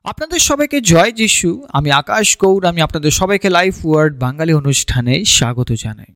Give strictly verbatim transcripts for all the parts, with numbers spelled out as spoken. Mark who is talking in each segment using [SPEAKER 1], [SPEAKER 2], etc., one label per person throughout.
[SPEAKER 1] আপনাদের সবাইকে জয় যিশু। আমি আকাশ গৌর। আমি আপনাদের সবাইকে লাইফ ওয়ার্ড বাঙালি অনুষ্ঠানে স্বাগত জানাই।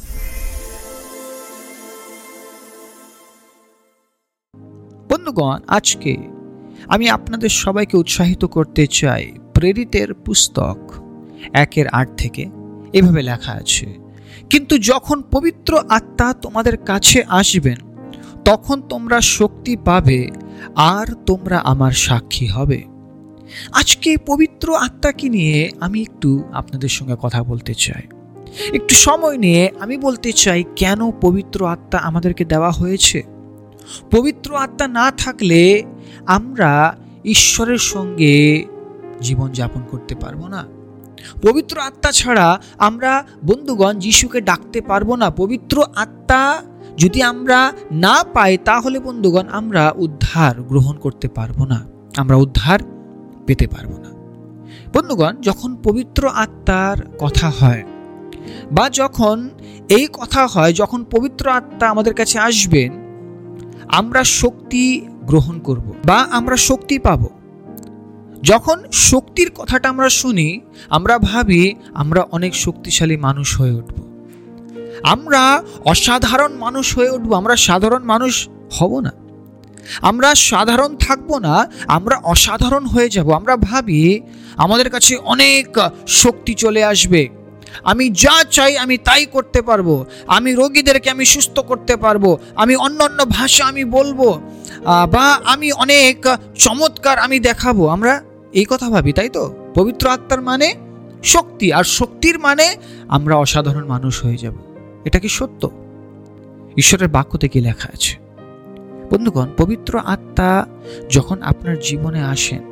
[SPEAKER 1] বন্ধুগণ, আজকে আমি আপনাদের সবাইকে উৎসাহিত করতে চাই প্রেরিতের পুস্তক একের আট থেকে। এভাবে লেখা আছে, কিন্তু যখন পবিত্র আত্মা তোমাদের কাছে আসবেন তখন তোমরা শক্তি পাবে আর তোমরা আমার সাক্ষী হবে। আজকে পবিত্র আত্মাকে নিয়ে আমি একটু আপনাদের সঙ্গে কথা বলতে চাই। একটু সময় নিয়ে আমি বলতে চাই কেন পবিত্র আত্মা আমাদেরকে দেওয়া হয়েছে। পবিত্র আত্মা না থাকলে আমরা ঈশ্বরের সঙ্গে জীবন যাপন করতে পারবো না। পবিত্র আত্মা ছাড়া আমরা বন্ধুগণ যিশুকে ডাকতে পারবো না। পবিত্র আত্মা যদি আমরা না পাই তাহলে বন্ধুগণ আমরা উদ্ধার গ্রহণ করতে পারবো না, আমরা উদ্ধার পেতে পারবো না। বন্ধুগণ, যখন পবিত্র আত্মার কথা হয় বা যখন এই কথা হয় যখন পবিত্র আত্মা আমাদের কাছে আসবেন আমরা শক্তি গ্রহণ করব বা আমরা শক্তি পাব। যখন শক্তির কথাটা আমরা শুনি আমরা ভাবি আমরা অনেক শক্তিশালী মানুষ হয়ে উঠব, আমরা অসাধারণ মানুষ হয়ে উঠব। আমরা সাধারণ মানুষ হব না, আমরা সাধারণ থাকবো না, আমরা অসাধারণ হয়ে যাব। আমরা ভাবি আমাদের কাছে অনেক শক্তি চলে আসবে, আমি যা চাই আমি তাই করতে পারবো, আমি রোগীদেরকে আমি সুস্থ করতে পারবো, আমি অন্য অন্য ভাষা আমি বলবো, বা আমি অনেক চমৎকার আমি দেখাবো। আমরা এই কথা ভাবি, তাই তো? পবিত্র আত্মার মানে শক্তি, আর শক্তির মানে আমরা অসাধারণ মানুষ হয়ে যাব। এটা কি সত্য? ঈশ্বরের বাক্য থেকে লেখা আছে। বন্ধুগণ, পবিত্র আত্মা যখন আপনার জীবনে আসেন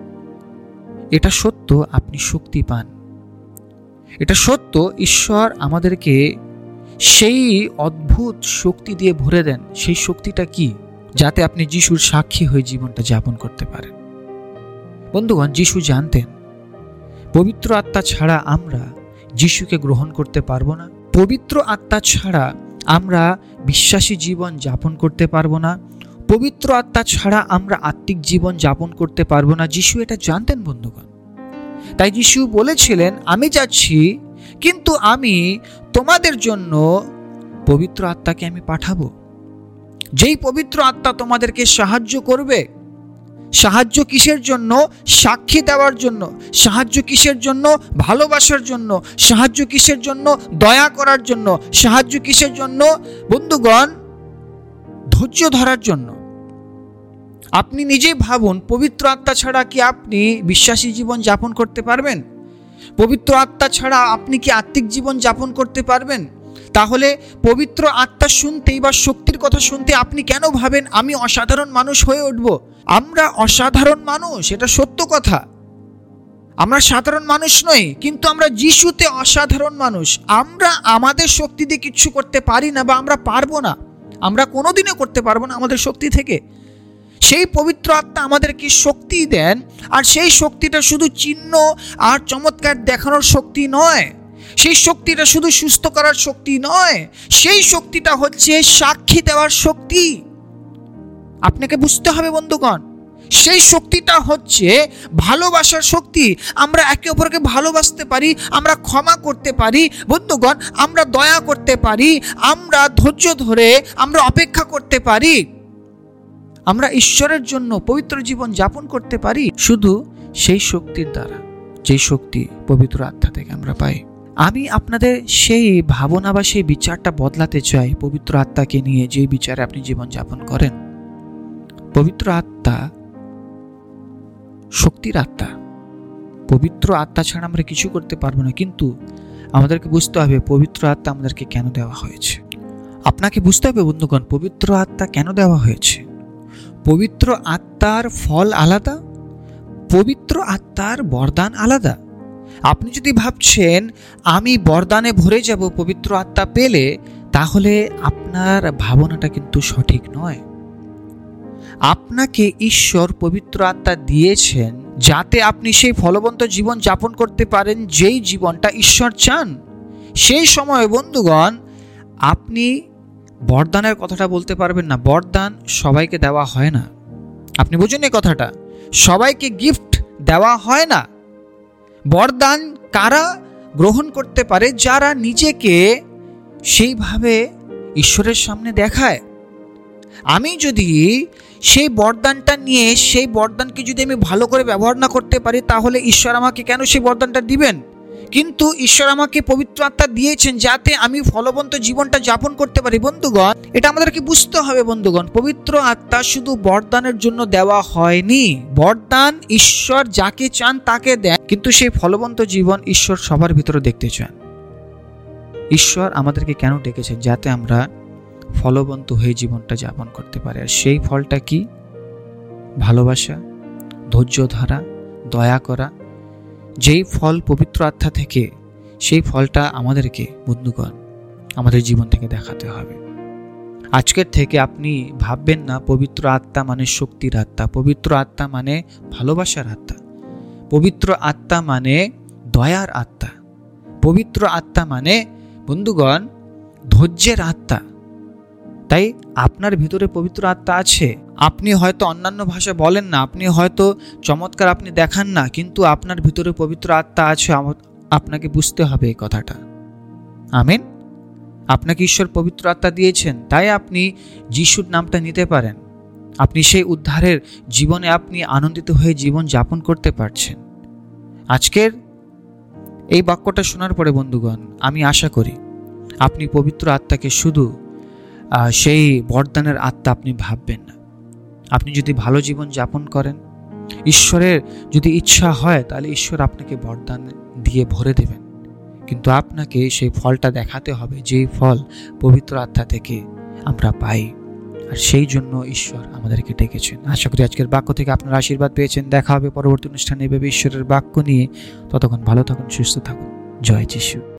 [SPEAKER 1] এটা সত্য আপনি শক্তি পান। এটা সত্য ঈশ্বর আমাদেরকে সেই অদ্ভুত শক্তি দিয়ে ভরে দেন। সেই শক্তিটা কি? যাতে আপনি যিশুর সাক্ষী হয়ে জীবনটা যাপন করতে পারেন। বন্ধুগণ, যিশু জানতেন পবিত্র আত্মা ছাড়া আমরা যিশুকে গ্রহণ করতে পারবো না, পবিত্র আত্মা ছাড়া আমরা বিশ্বাসী জীবন যাপন করতে পারবো না, পবিত্র আত্মা ছাড়া আমরা আত্মিক জীবন যাপন করতে পারবো না। যিশু এটা জানতেন বন্ধুগণ। তাই যিশু বলেছিলেন, আমি যাচ্ছি কিন্তু আমি তোমাদের জন্য পবিত্র আত্মাকে আমি পাঠাবো, যেই পবিত্র আত্মা তোমাদেরকে সাহায্য করবে। সাহায্য কিসের জন্য? সাক্ষী দেওয়ার জন্য। সাহায্য কিসের জন্য? ভালোবাসার জন্য। সাহায্য কিসের জন্য? দয়া করার জন্য। সাহায্য কিসের জন্য বন্ধুগণ? ধৈর্য ধরার জন্য। আপনি নিজেই ভাবুন, পবিত্র আত্মা ছাড়া কি আপনি বিশ্বাসী জীবন যাপন করতে পারবেন? পবিত্র আত্মা ছাড়া আপনি কি আত্মিক জীবন যাপন করতে পারবেন? তাহলে পবিত্র আত্মা শুনতেই বা শক্তির কথা শুনতে আপনি কেন ভাবেন আমি অসাধারণ মানুষ হয়ে উঠব? আমরা অসাধারণ মানুষ, এটা সত্য কথা। আমরা সাধারণ মানুষ নই, কিন্তু আমরা যিশুতে অসাধারণ মানুষ। আমরা আমাদের শক্তি দিয়ে কিচ্ছু করতে পারি না বা আমরা পারবো না, আমরা কোনোদিনও করতে পারবো না আমাদের শক্তি থেকে। সেই পবিত্র আত্মা আমাদেরকে শক্তি দেন, আর সেই শক্তিটা শুধু চিহ্ন আর চমৎকার দেখানোর শক্তি নয়, সেই শক্তিটা শুধু সুস্থ করার শক্তি নয়, সেই শক্তিটা হচ্ছে সাক্ষী দেওয়ার শক্তি। আপনাকে বুঝতে হবে বন্ধুগণ, সেই শক্তিটা হচ্ছে ভালোবাসার শক্তি। আমরা একে অপরকে ভালোবাসতে পারি, আমরা ক্ষমা করতে পারি বন্ধুগণ, আমরা দয়া করতে পারি, আমরা ধৈর্য ধরে আমরা অপেক্ষা করতে পারি, আমরা ঈশ্বরের জন্য পবিত্র জীবন যাপন করতে পারি শুধু সেই শক্তির দ্বারা, যেই শক্তি পবিত্র আত্মা থেকে আমরা পাই। আমি আপনাদের সেই ভাবনা বা সেই বিচারটা বদলাতে চাই পবিত্র আত্মাকে নিয়ে, যে বিচারে আপনি জীবন যাপন করেন। পবিত্র আত্মা শক্তির আত্মা, পবিত্র আত্মা ছাড়া আমরা কিছু করতে পারবো না। কিন্তু আমাদেরকে বুঝতে হবে পবিত্র আত্মা আমাদেরকে কেন দেওয়া হয়েছে। আপনাকে বুঝতে হবে বন্ধুগণ, পবিত্র আত্মা কেন দেওয়া হয়েছে। পবিত্র আত্মার ফল আলাদা, পবিত্র আত্মার বরদান আলাদা। আপনি যদি ভাবছেন আমি বরদানে ভরে যাব পবিত্র আত্মা পেলে, তাহলে আপনার ভাবনাটা কিন্তু সঠিক নয়। আপনাকে ঈশ্বর পবিত্র আত্মা দিয়েছেন যাতে আপনি সেই ফলবন্ত জীবন যাপন করতে পারেন, যেই জীবনটা ঈশ্বর চান। সেই সময় বন্ধুগণ আপনি বরদানের কথাটা বলতে পারবেন না। বরদান সবাইকে দেওয়া হয় না, আপনি বুঝুন এই কথাটা। সবাইকে গিফট দেওয়া হয় না। বরদান কারা গ্রহণ করতে পারে? যারা নিজেকে সেইভাবে ঈশ্বরের সামনে দেখায়। আমি যদি সেই বরদানটা নিয়ে সেই বরদানকে যদি আমি ভালো করে ব্যবহার না করতে পারি, তাহলে ঈশ্বর আমাকে কেন সেই বরদানটা দিবেন? কিন্তু ঈশ্বর আমাকে পবিত্র আত্মা দিয়েছেন যাতে আমি ফলবন্ত জীবনটা যাপন করতে পারি। বন্ধুগণ, এটা আমাদেরকে বুঝতে হবে। বন্ধুগণ, পবিত্র আত্মা শুধু বরদানের জন্য দেওয়া হয়নি। বরদান ঈশ্বর যাকে চান তাকে দেন, কিন্তু সেই ফলবন্ত জীবন ঈশ্বর সবার ভিতরে দেখতে চান। ঈশ্বর আমাদেরকে কেন ডেকেছেন? যাতে আমরা ফলবন্ত হয়ে জীবনটা যাপন করতে পারে। আর সেই ফলটা কি? ভালোবাসা, ধৈর্য ধরা, দয়া করা। যেই ফল পবিত্র আত্মা থেকে, সেই ফলটা আমাদেরকে বন্ধুগণ আমাদের জীবন থেকে দেখাতে হবে। আজকের থেকে আপনি ভাববেন না পবিত্র আত্মা মানে শক্তির আত্মা, পবিত্র আত্মা মানে ভালোবাসার আত্মা, পবিত্র আত্মা মানে দয়ার আত্মা, পবিত্র আত্মা মানে বন্ধুগণ ধৈর্যের আত্মা। তাই আপনার ভিতরে পবিত্র আত্মা আছে। আপনি হয়তো অন্যান্য ভাষা বলেন না, আপনি হয়তো চমৎকার আপনি দেখান না, কিন্তু আপনার ভিতরে পবিত্র আত্মা আছে। আপনাকে বুঝতে হবে এই কথাটা। আমিন। আপনাকে ঈশ্বর পবিত্র আত্মা দিয়েছেন, তাই আপনি যিশুর নামটা নিতে পারেন। আপনি সেই উদ্ধারের জীবনে আপনি আনন্দিত হয়ে জীবন যাপন করতে পারছেন। আজকের এই বাক্যটা শোনার পরে বন্ধুগণ, আমি আশা করি আপনি পবিত্র আত্মাকে শুধু সেই বরদানের আত্মা আপনি ভাববেন না। আপনি যদি ভালো জীবন যাপন করেন, ঈশ্বরের যদি ইচ্ছা হয়, তাহলে ঈশ্বর আপনাকে বরদান দিয়ে ভরে দেবেন। কিন্তু আপনাকে সেই ফলটা দেখাতে হবে, যেই ফল পবিত্র আত্মা থেকে আমরা পাই। আর সেই জন্য ঈশ্বর আমাদেরকে ডেকেছেন। আশা করি আজকের বাক্য থেকে আপনারা আশীর্বাদ পেয়েছেন। দেখা হবে পরবর্তী অনুষ্ঠানে এভাবে ঈশ্বরের বাক্য নিয়ে। ততক্ষণ ভালো থাকুন, সুস্থ থাকুন। জয় যিশু।